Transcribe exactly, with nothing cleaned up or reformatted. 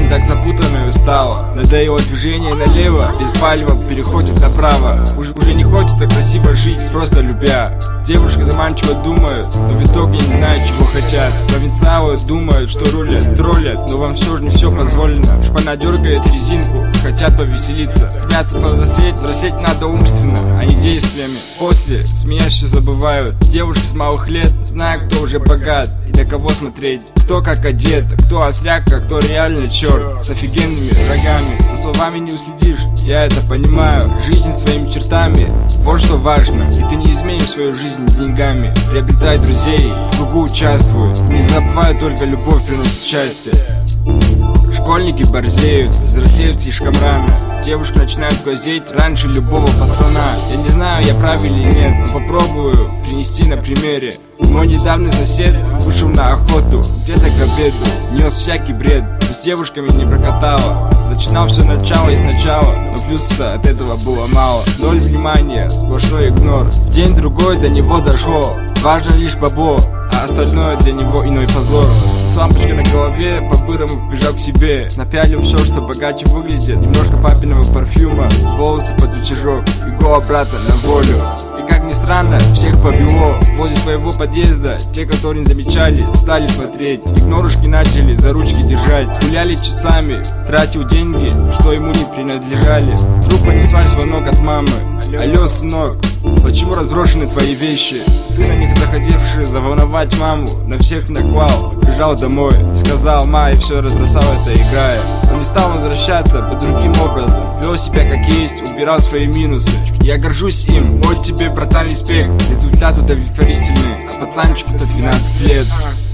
Жизнь так запутанной устала, надо его движение налево, без палева переходит направо. Уже, уже не хочется красиво жить, просто любя. Девушка заманчиво думают, но в итоге не знают, чего хотят. Провинциалы думают, что рулят, троллят, но вам все же не все позволено. Шпана дергает резинку, хотят повеселиться, стремятся повзрослеть, взрослеть надо умственно, а не действиями. После с меня все забывают, девушки с малых лет, зная, кто уже богат и на кого смотреть. Кто как одет, кто остряка, кто реально черт, с офигенными рогами. За словами не уследишь, я это понимаю. Жизнь своими чертами, вот что важно. И ты не изменишь свою жизнь деньгами. Приобретай друзей, в кругу участвуй. Не забывай, только любовь приносит счастье. Школьники борзеют, взрослеют слишком рано. Девушка начинает глазеть раньше любого пацана. Я не знаю, я прав или нет, но попробую принести на примере. Мой недавний сосед вышел на охоту, где-то к обеду, нес всякий бред, но с девушками не прокатало. Начинал все начало и сначала, но плюса от этого было мало. Ноль внимания, сплошной игнор. День-другой до него дошло, важно лишь бабло, а остальное для него иной позор. С лампочкой на голове, по-бырому бежал к себе. Напялил все, что богаче выглядит. Немножко папиного парфюма, волосы под рычажок и го обратно на волю. И как ни странно, всех повело. Возле своего подъезда те, которые не замечали, стали смотреть. Игнорушки начали за ручки держать. Гуляли часами, тратил деньги, что ему не принадлежали. Вдруг понеслась звонок от мамы. Алло, сынок, почему разброшены твои вещи? Сын, на них захотевший заволновать маму, на всех наклал, бежал домой. Сказал, ма, и все разбросал это играя. Он не стал возвращаться под другим образом, вел себя как есть, убирал свои минусы. Я горжусь им, вот тебе, братан, респект. Результат удовлетворительный, а пацанчику-то двенадцать лет.